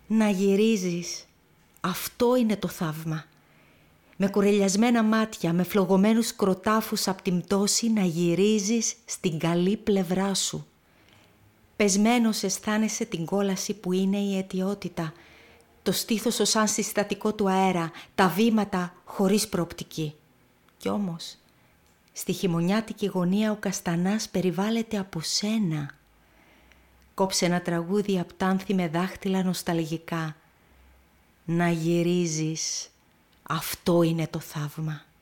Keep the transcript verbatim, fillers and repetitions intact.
Να γυρίζεις, αυτό είναι το θαύμα. Με κουρελιασμένα μάτια, με φλογωμένους κροτάφους απ' την πτώση, να γυρίζεις στην καλή πλευρά σου. Πεσμένος αισθάνεσαι την κόλαση που είναι η αιτιότητα, το στήθος ως σαν συστατικό του αέρα, τα βήματα χωρίς προοπτική. Κι όμως, στη χειμωνιάτικη γωνία ο καστανάς περιβάλλεται από σένα. Κόψε ένα τραγούδι απ' τ' άνθη με δάχτυλα νοσταλγικά. Να γυρίζεις, αυτό είναι το θαύμα.